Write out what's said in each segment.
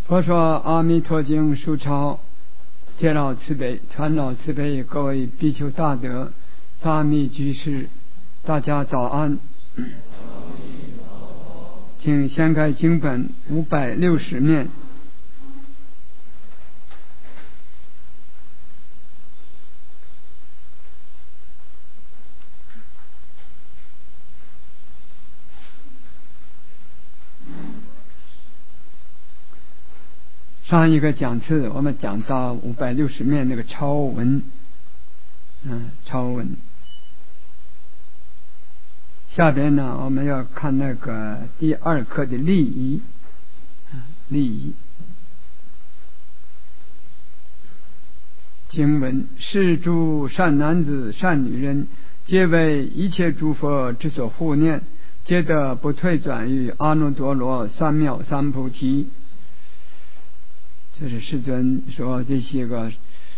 佛说阿弥陀经书抄，揭老慈悲，传老慈悲，各位比丘大德、沙弥居士，大家早安。请掀开经本560面。上一个讲次我们讲到560面那个超文，超文。下边呢，我们要看那个第2课的利益，利益。经文：是诸善男子、善女人，皆为一切诸佛之所护念，皆得不退转于阿耨多罗三藐三菩提。这是世尊说，这些个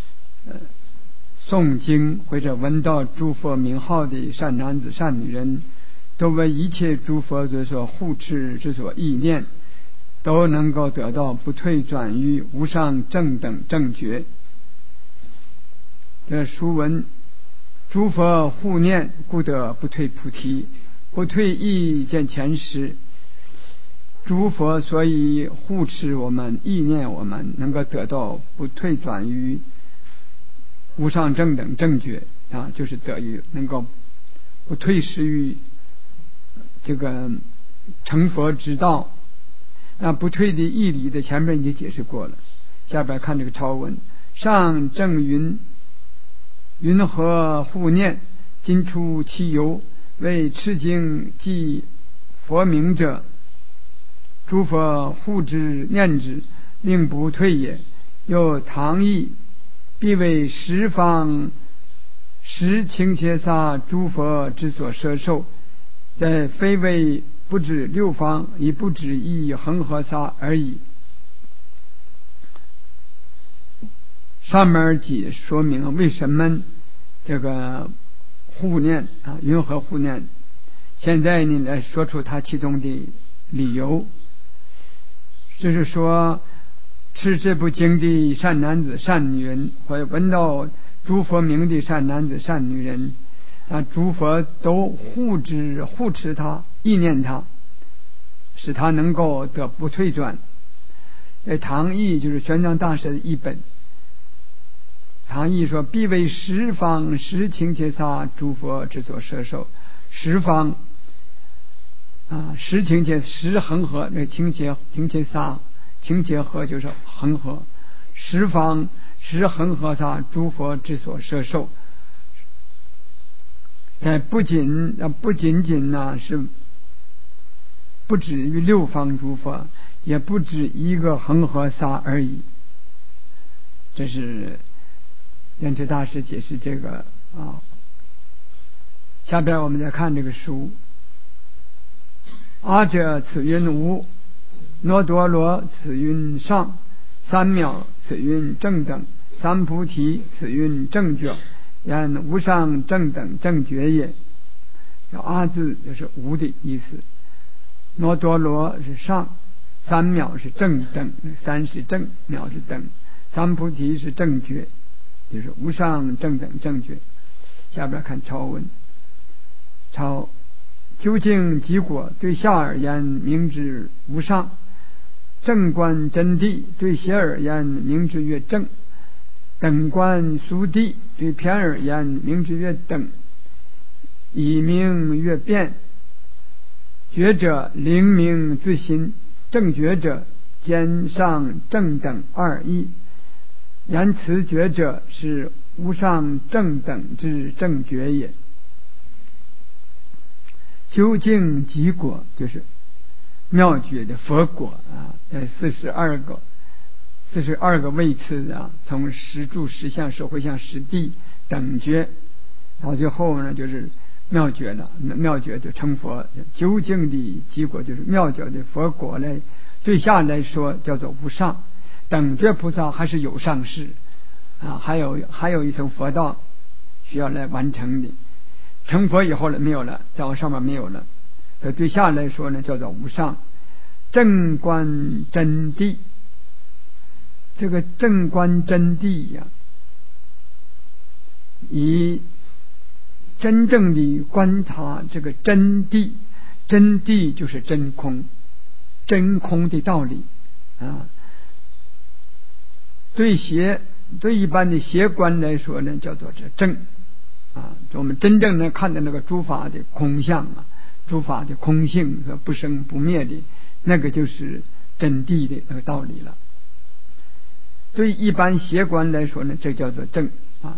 诵经或者闻到诸佛名号的善男子、善女人，都为一切诸佛之所护持之所意念，都能够得到不退转于无上正等正觉。这书文：诸佛护念，故得不退菩提。不退意见前识，诸佛所以护持我们、意念我们，能够得到不退转于无上正等正觉就是得于能够不退失于这个成佛之道。那不退的义理的前面已经解释过了，下边看这个超文：上正云何护念，今出其由，为持经记佛名者，诸佛护之念之，令不退也。又唐译：必为十方十倾切萨诸佛之所摄受，在非为不止六方，亦不止一恒河沙而已。上面解说明为什么这个护念云何护念。现在你来说出它其中的理由。就是说，持这部经的善男子、善女人，或者闻到诸佛名的善男子、善女人，诸佛都护持他，意念他，使他能够得不退转。唐译就是玄奘大师的译本。唐译说：必为十方十倾切萨诸佛之所摄受。十方十倾切，十恒河，那倾切萨，倾切河就是恒河。十方十恒河萨诸佛之所摄受。不仅仅是不止于六方诸佛，也不止一个恒河沙而已。这是圆寂大师解释这个下边我们再看这个书：阿者此云无，耨多罗此云上，三藐此云正等，三菩提此云正觉，言无上正等正觉也。阿字就是无的意思，耨多罗是上，三藐是正等，三是正，藐是等，三菩提是正觉，就是无上正等正觉。下边看超文：超究竟即果，对下而言名之无上；正观真谛，对邪而言名之曰正；等观殊谛，对偏而言名之曰等。以名曰辩，觉者灵明自心，正觉者兼上正等二义。言此觉者是无上正等之正觉也。究竟即果就是妙觉的佛果42个位次从十住、十相、十回向、十地等觉，到最后呢就是妙觉了。妙觉就成佛。究竟的即果就是妙觉的佛果来，对下来说叫做无上。等觉菩萨还是有上士还有一层佛道需要来完成的。成佛以后了没有了，再往上面没有了。对下来说呢叫做无上。正观真谛这个正观真谛呀，以真正的观察这个真谛，真谛就是真空，真空的道理啊。对一般的邪观来说呢，叫做这正啊。我们真正能看到那个诸法的空相啊，诸法的空性和不生不灭的，那个就是真谛的那个道理了。对一般邪观来说呢，这叫做正啊。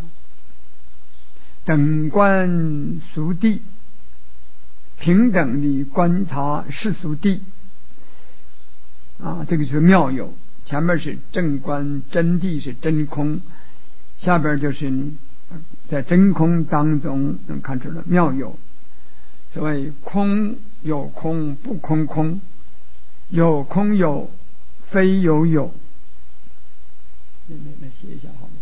等观俗谛，平等的观察世俗谛啊，这个就是妙有。前面是正观真谛是真空，下边就是在真空当中能看出了妙有。所谓空有空不空空，有空有非有有。来写一下好吗？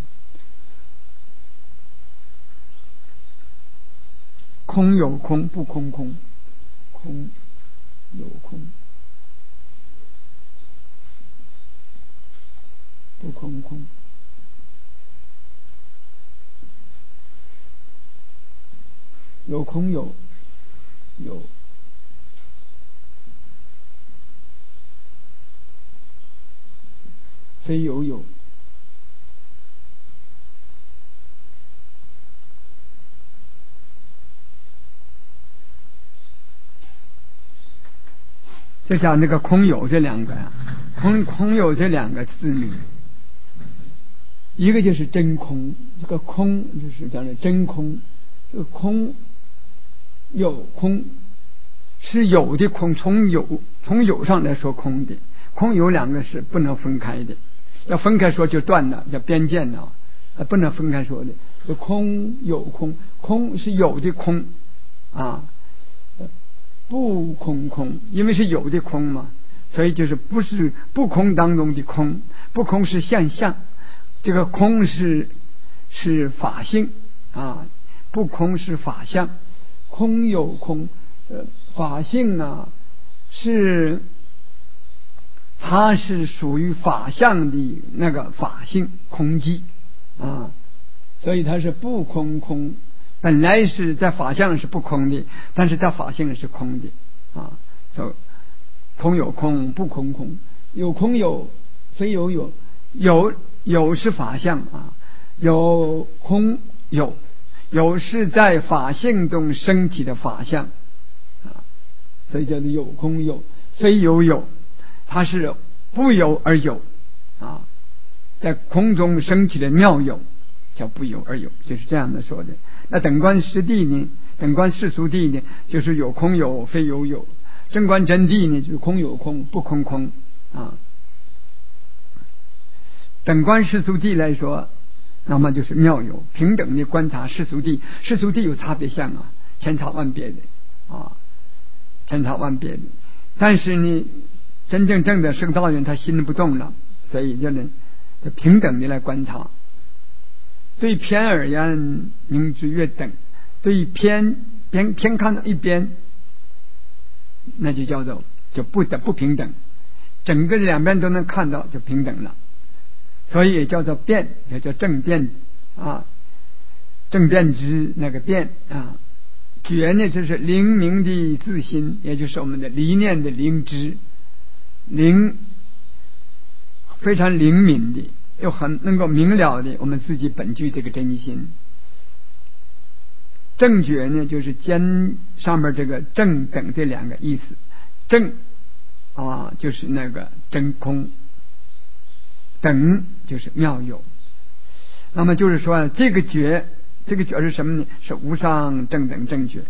空有空不空空，空有空不空空，有空有非有有。就像那个空有这两个呀，空有这两个字里，一个就是真空，这个空就是讲的真空，这个空有空是有的空，从有上来说空的，空有两个是不能分开的，要分开说就断了，叫边界了，不能分开说的。这空有空，空是有的空啊。不空空，因为是有的空嘛，所以就是不是不空当中的空，不空是现象，这个空是法性啊，不空是法相，空有空，法性啊它是属于法相的那个法性空寂啊，所以它是不空空。本来是在法相是不空的，但是在法性是空的啊。空有空不空空，有空有非有有，有是法相啊，有空有是在法性中升起的法相啊，所以叫做有空有非有有，它是不有而有啊，在空中升起的妙有叫不有而有，就是这样的说的。那等观实谛呢？等观世俗谛呢？就是有空有非有有。正观真谛呢？就是空有空不空空啊。等观世俗谛来说，那么就是妙有，平等的观察世俗谛。世俗谛有差别相啊，千差万别的啊，千差万别的。但是呢，真正正的圣道人他心不动了，所以就平等的来观察。对偏而言，明之越等；对偏看到一边，那就叫做不平等。整个两边都能看到，就平等了。所以也叫做辩，也叫正辩啊，正辩之那个辩啊。觉呢，就是灵明的自心，也就是我们的理念的灵知，非常灵敏的。又很能够明了的我们自己本具这个真心。正觉呢，就是尖上面这个正等这两个意思。正啊，就是那个真空；等就是妙有。那么就是说，这个觉是什么呢？是无上正等正觉。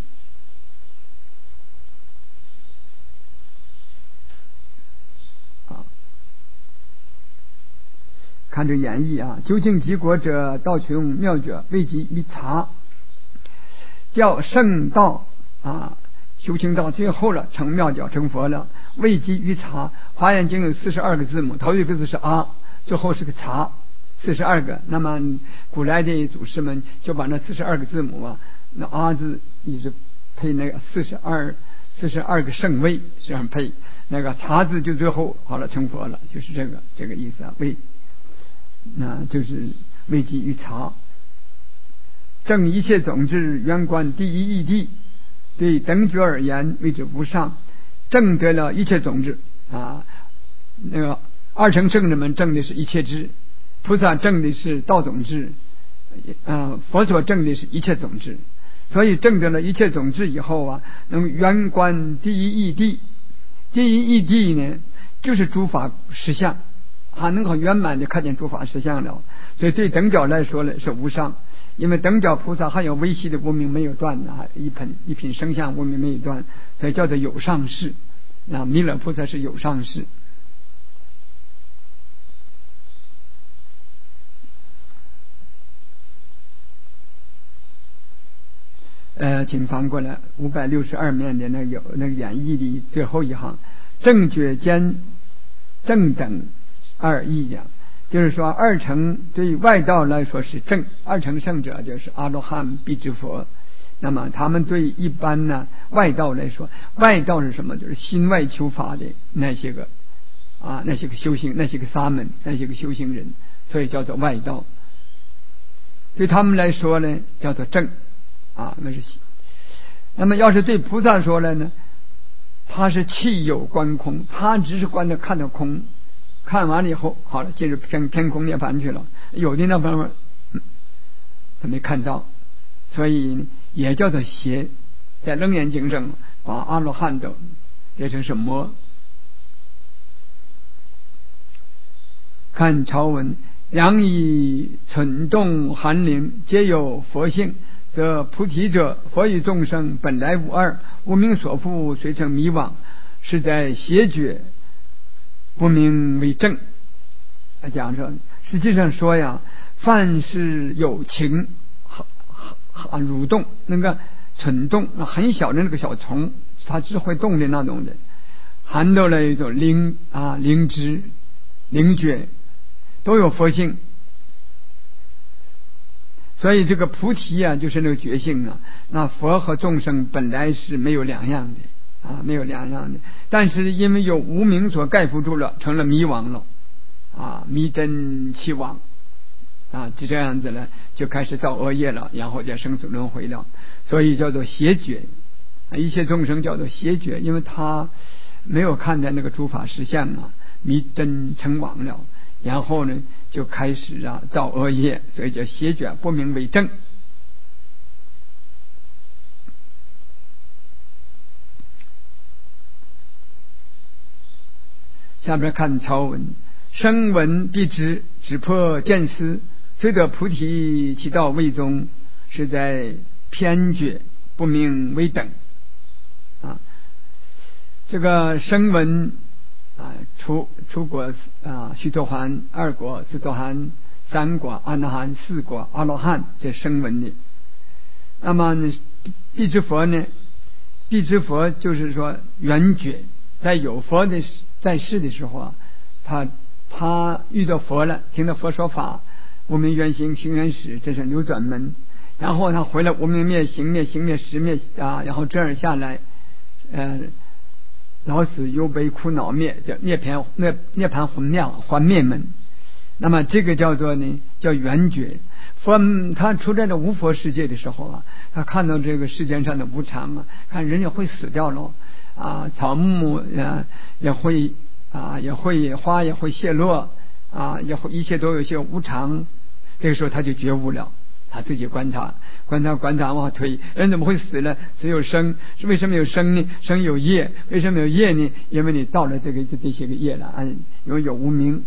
看这演义啊，究竟极国者，道穷妙者，未及于察，叫圣道啊，修行到最后了，成妙教成佛了，未及于察。华严经有42个字母，头一个字是阿，最后是个察，42个。那么古来的祖师们就把那42个字母啊，那阿字一直配那个42个圣位这样配，那个察字就最后好了成佛了，就是这个意思啊。 就是为己于察。正一切种智，圆观第一义谛。对等觉而言，谓之无上。证得了一切种智那个二乘圣者们证的是一切智，菩萨证的是道种智，佛所证的是一切种智。所以证得了一切种智以后能圆观第一义谛。第一义谛呢，就是诸法实相，能够圆满的看见诸法实相了。所以对等觉来说呢是无上，因为等觉菩萨还有微细的无明没有断一品生相无明没有断，所以叫做有上士。弥勒菩萨是有上士。请翻过来562面的那个演义的最后一行，正觉间正等二义呀，就是说二乘对外道来说是正，二乘圣者就是阿罗汉辟支佛。那么他们对一般外道来说，外道是什么？就是心外求法的那些个修行，那些个沙门，那些个修行人，所以叫做外道。对他们来说呢，叫做正那是。那么要是对菩萨说了呢，他是气有观空，他只是看到空，看完了以后好了，进入偏空涅槃去了。有的那方面他没看到，所以也叫做邪。在楞严经上把阿罗汉的列成是魔。看朝文，两以蠢动寒灵，皆有佛性，则菩提者，佛与众生本来无二，无明所缚，随成迷惘，是在邪觉，不明为正。讲说，实际上说呀，凡是有情蠕动，那个蠢动，很小的那个小虫，它只会动的那种的，含到了一种灵知、灵觉，都有佛性。所以这个菩提就是那个觉性那佛和众生本来是没有两样的没有两样的，但是因为有无明所盖覆住了，成了迷惘了迷真气妄就这样子了，就开始造恶业了，然后就生死轮回了。所以叫做邪觉，一切众生叫做邪觉，因为他没有看见那个诸法实相迷真成妄了，然后呢就开始造恶业，所以叫邪觉，不明为正。下边看超文，声闻必知，只破见思，虽得菩提，其道未终，是在偏觉，不明为等这个声闻出国须陀洹，二果斯陀含，三果阿那含，四果阿罗汉，这声闻的。那么辟支佛呢？辟支佛就是说圆觉，在有佛的在世的时候他遇到佛了，听到佛说法，无明缘行，行缘始，这是流转门。然后他回来，无明灭，行灭，行灭识灭然后这样下来，老死忧悲苦恼灭，叫涅槃还灭门。那么这个叫做呢，叫圆觉。佛他处在这无佛世界的时候他看到这个世间上的无常看人也会死掉了草木也会花也会谢落也会一切都有些无常。这个时候他就觉悟了，他自己观察往后推，人怎么会死了？只有生，是为什么有生呢？生有业，为什么有业呢？因为你造了这些个业了因为有无明。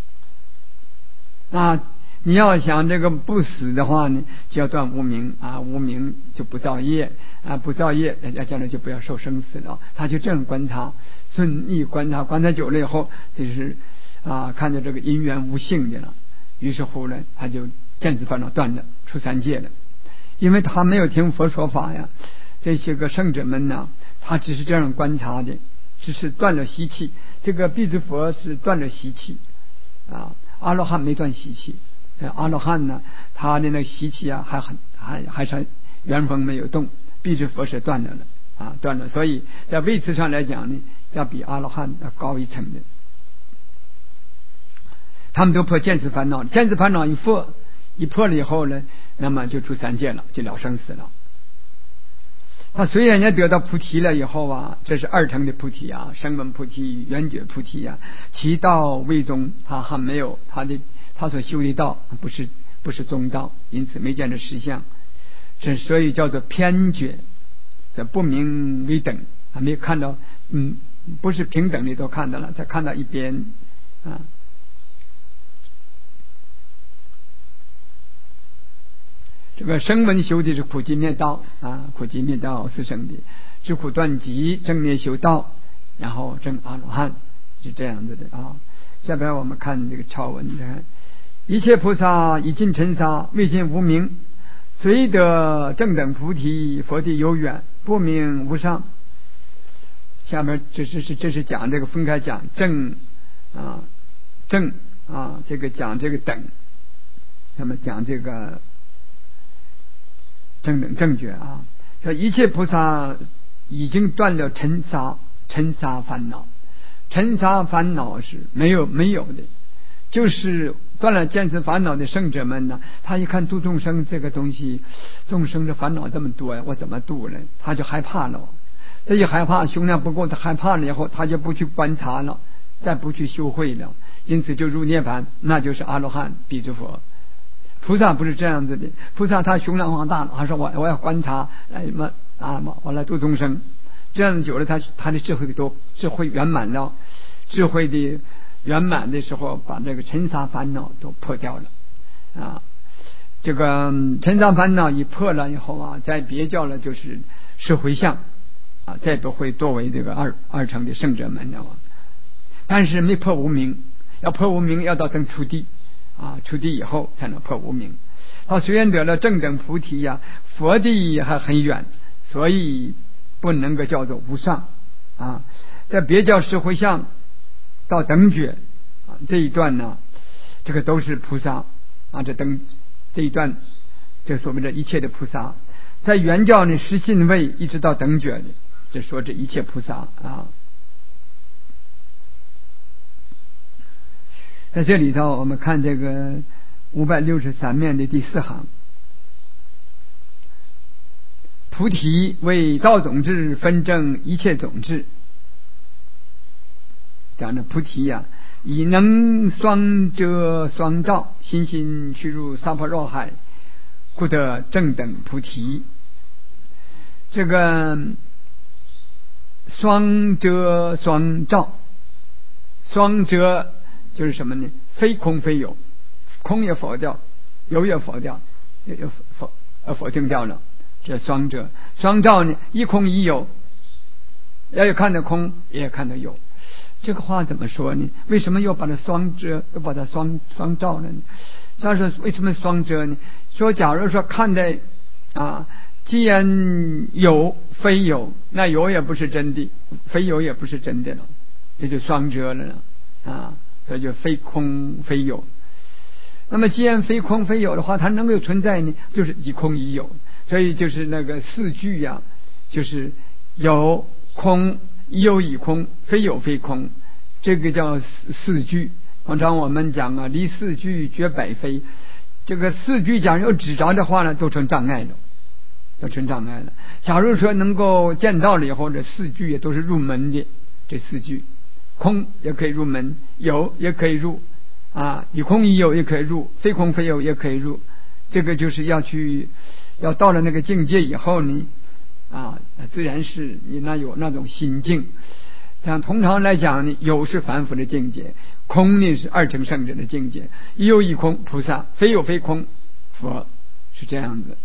你要想这个不死的话呢，就要断无明无明就不造业不造业，将来就不要受生死了。他就这样观察，顺意观察久了以后，就是看到这个因缘无性的了，于是乎呢，他就见思烦恼断了，出三界了。因为他没有听佛说法这些个圣者们他只是这样观察的，只是断了习气。这个辟支佛是断了习气阿罗汉没断习气。阿罗汉呢，他的那个习气还是原封没有动，辟支佛是断了断了。所以在位次上来讲呢，要比阿罗汉要高一层的。 他们都破见思烦恼，见思烦恼一破了以后呢，那么就出三界了，就了生死了。他虽然也得到菩提了以后啊，这是二乘的菩提啊，声闻菩提、缘觉菩提啊，其道未终，他还没有他所修的道不是中道，因此没见着实相，所以叫做偏觉，这不明为等，还没有看到，不是平等的都看到了，才看到一边啊。这个声闻修的是苦集灭道啊，苦集灭道是生的，知苦断集，正灭修道，然后证阿罗汉，是这样子的啊。下边我们看这个超文，一切菩萨已尽尘沙，未尽无明，虽得正等菩提，佛地悠远，不明无上。下面这是讲这个分开讲正啊，这个讲这个等，那么讲这个正等正觉啊。说一切菩萨已经断了尘沙烦恼，尘沙烦恼是没有的，就是断了见思烦恼的圣者们呢，他一看度众生这个东西，众生的烦恼这么多呀，我怎么度呢？他就害怕了。这一害怕，胸量不够，他害怕了以后，他就不去观察了，再不去修慧了，因此就入涅槃，那就是阿罗汉、比丘佛。菩萨不是这样子的，菩萨他胸量放大了，他说我要观察，我来度众生，这样久了，他的智慧圆满了，智慧的圆满的时候，把这个尘沙烦恼都破掉了啊。这个尘沙烦恼一破了以后啊，再别教了就是是回向啊，再不会作为这个二乘的圣者们了。但是没破无明，要破无明要到登初地啊，初地以后才能破无明。他虽然得了正等菩提呀，佛地还很远，所以不能够叫做无上啊。在别教是回向到等觉啊这一段呢，这个都是菩萨啊，这一段这所谓的一切的菩萨，在原教呢实信位一直到等觉的，就说这一切菩萨啊。在这里头我们看这个563面的第4行，菩提为道种智，分证一切种智。讲的菩提呀，以能双遮双照，心心去入萨婆若海，故得正等菩提。这个双遮双照，双遮就是什么呢？非空非有，空也否掉，有也否掉，也否定掉了，这双遮。双照呢，一空一有，也有看到空，也看到有。这个话怎么说呢？为什么又把它双遮，又把它双照了呢？他说为什么双遮呢？说假如说看待啊，既然有非有，那有也不是真的，非有也不是真的了，这就双遮了啊。所以就非空非有。那么既然非空非有的话，它能够存在呢，就是以空以有。所以就是那个四句呀，就是有空以有以空，非有非空，这个叫四句。通常我们讲啊，离四句绝百非。这个四句讲有执着的话呢，都成障碍了，都成障碍了。假如说能够见到了以后，这四句也都是入门的，这四句。空也可以入门，有也可以入啊，以空以有也可以入，非空非有也可以入。这个就是要到了那个境界以后呢啊，自然是你那有那种心境。像通常来讲呢，有是凡夫的境界，空呢是二乘圣者的境界，以有以空菩萨，非有非空佛，是这样子。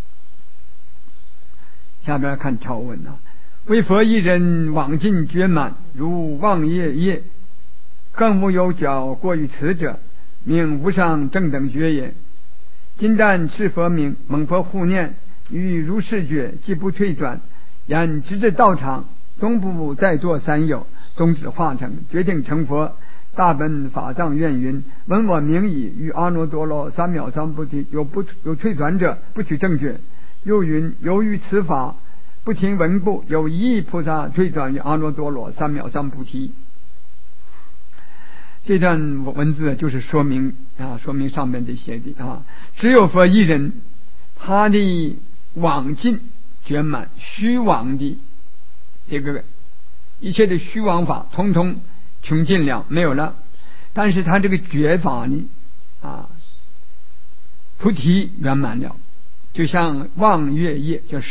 下边看条文啊，为佛一人往尽觉满，如望夜夜，更无有脚过于此者，名无上正等觉也。今但持佛名，蒙佛护念，于如是觉，既不退转，然直至道场，终不再作三有，终止化成，决定成佛。大本法藏愿云：闻我名已，于阿耨多罗三藐三菩提，有退转者，不取正觉。又云：由于此法不听闻故，有一亿菩萨退转于阿耨多罗三藐三菩提。 这段文字就是说明上面这些的只有佛一人，他的妄尽绝满，虚妄的这个一切的虚妄法通通穷尽了，没有了。但是他这个觉法呢菩提圆满了，就像望月夜，叫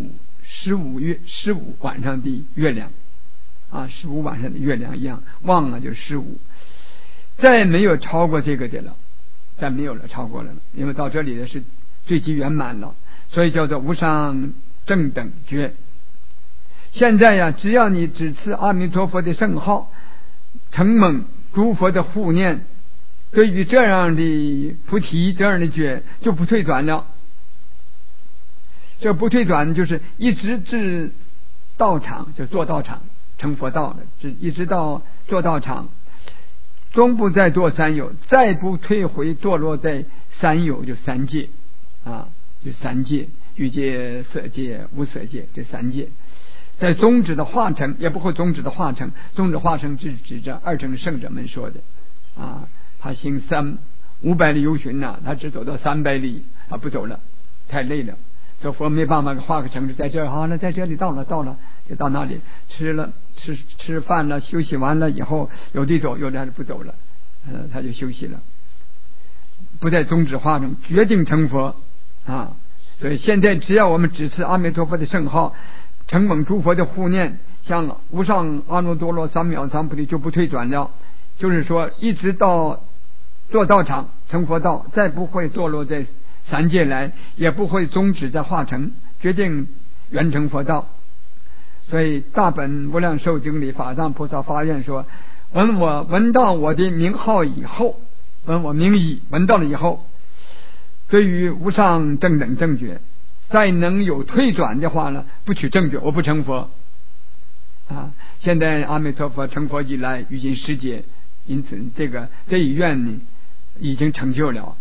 15晚上的月亮15晚上的月亮一样，望就是15，再没有超过这个的了，再没有了超过了，因为到这里的是最极圆满了，所以叫做无上正等觉。现在只要你只持阿弥陀佛的圣号，承蒙诸佛的护念，对于这样的菩提这样的觉就不退转了。这不退转就是一直至道场，就做道场成佛道的，一直到做道场，终不再堕三有，再不退回堕落在三有，就三界就三界，欲界、色界、无色界，这三界在终止的化成，也不会终止的化成，终止化成是指着二乘圣者们说的他行500里游巡他只走到300里，他不走了，太累了。这佛没办法画个城市在这好了，在这里到了就到那里吃饭了，休息完了以后，有的走，有的还是不走了，他就休息了，不再终止化成，决定成佛所以现在只要我们只持阿弥陀佛的圣号，承蒙诸佛的护念，像无上阿耨多罗三藐三菩提就不退转了，就是说一直到做道场成佛道，再不会堕落在三界来，也不会终止在化成，决定圆成佛道。所以大本无量寿经里法藏菩萨发愿说，闻到我的名号以后，闻我名已，闻到了以后，对于无上正等正觉再能有退转的话呢，不取正觉，我不成佛现在阿弥陀佛成佛以来于今世界，因此这一愿呢已经成就了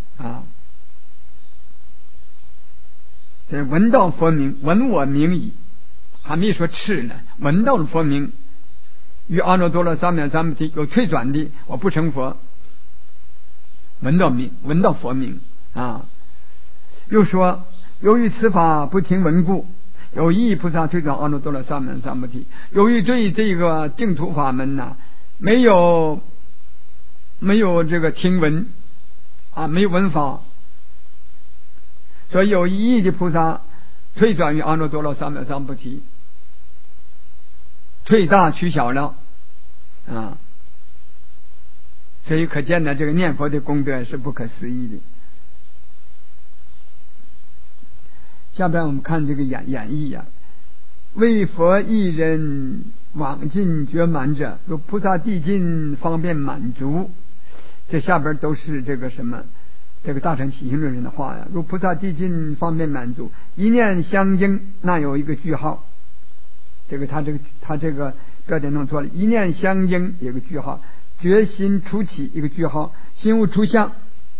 这闻到佛名，闻我名已，还没说赤呢，闻到了佛名，于阿耨多罗三藐三菩提有退转的，我不成佛。闻到佛名又说，由于此法不听闻故，有意菩萨退转阿耨多罗三藐三菩提。由于对这个净土法门没有这个听闻没有闻法，所以有意的菩萨退转于阿耨多罗三藐三菩提，退大取小了所以可见呢，这个念佛的功德是不可思议的。下边我们看这个演绎为佛一人往尽觉满者，如菩萨地尽方便满足。这下边都是这个什么，这个大乘起信论人的话如菩萨地尽方便满足，一念相应，那有一个句号，他这个标点弄错了，一念相应有个句号，决心初起一个句号，心无出相，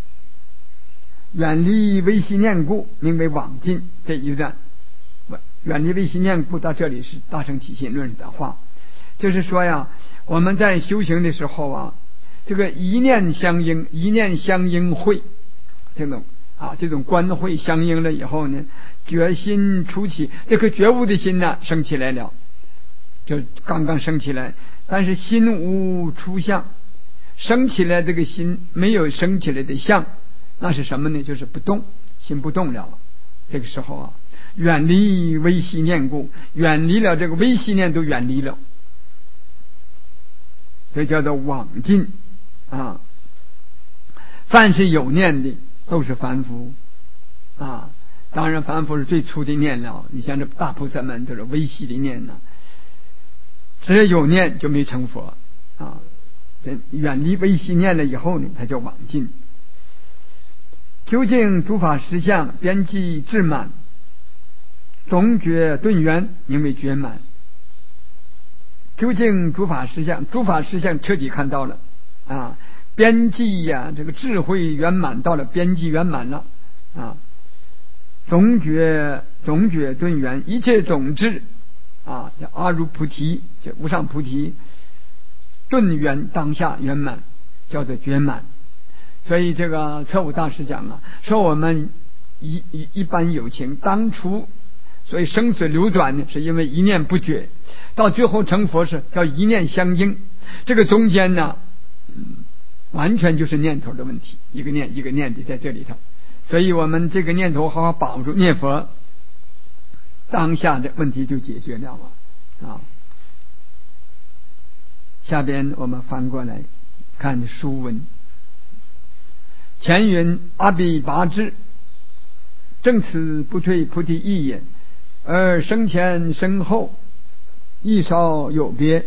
远离微细念故，名为往尽。这一段远离微细念故到这里是大乘起信论的话，就是说我们在修行的时候这个一念相应，一念相应会，这种观会相应了以后呢，决心初起，这个觉悟的心升起来了，就刚刚升起来，但是心无出相，升起来这个心没有升起来的相，那是什么呢？就是不动，心不动了。这个时候远离微细念故，远离了这个微细念都远离了，这叫做往尽凡是有念的都是凡夫当然凡夫是最粗的念了，你像这大菩萨们都是微细的念只要有念就没成佛远离微细念了以后呢，他就往尽。究竟诸法实相，边际至满，总觉顿圆，名为觉满。究竟诸法实相，诸法实相彻底看到了边际这个智慧圆满，到了边际圆满了总觉顿圆，一切种智叫阿如菩提，就无上菩提，顿圆当下圆满。 叫做圆满。所以这个彻悟大师讲了，说我们一般有情当初所以生死流转呢，是因为一念不绝，到最后成佛是叫一念相应，这个中间呢完全就是念头的问题，一个念一个念的在这里头。所以我们这个念头好好把握住念佛，当下的问题就解决了啊。下边我们翻过来看书文。前云阿比拔智，正此不退菩提意也，而生前生后亦稍有别。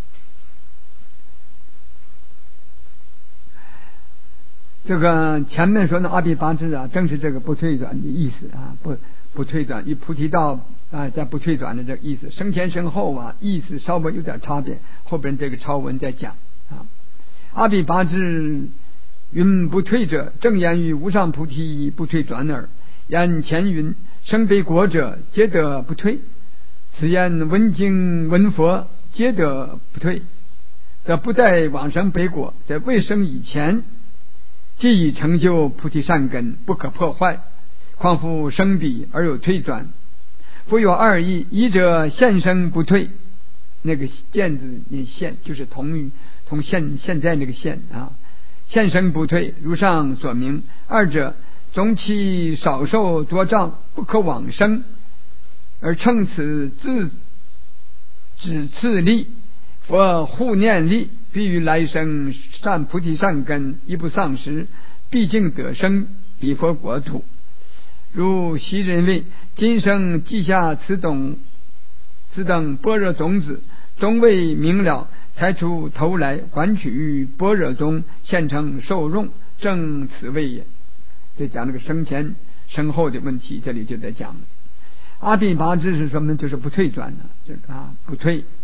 这个前面说的阿比拔智啊，正是这个不退转的意思啊，不退转与菩提道啊，在不退转的这个意思。生前生后啊，意思稍微有点差别，后边这个抄文在讲啊。阿比拔智云不退者，正言于无上菩提不退转耳。言前云生彼国者，皆得不退。此言闻经闻佛，皆得不退，则不待往生彼国，在未生以前，既已成就菩提善根，不可破坏。况复生彼而有退转，复有二义：一者现生不退，那个现字念现，就是同现在那个现啊。现生不退，如上所明。二者总其少受多障，不可往生，而乘此只次力，佛护念力，必于来生善菩提善根一不丧失，毕竟得生彼佛国土。如昔人谓：今生记下此等般若种子，终未明了，抬出头来，还取于般若中，现成受用，正此谓也。就讲那个生前生后的问题，这里就在讲了。阿比拔智是什么？就是不退转的，不退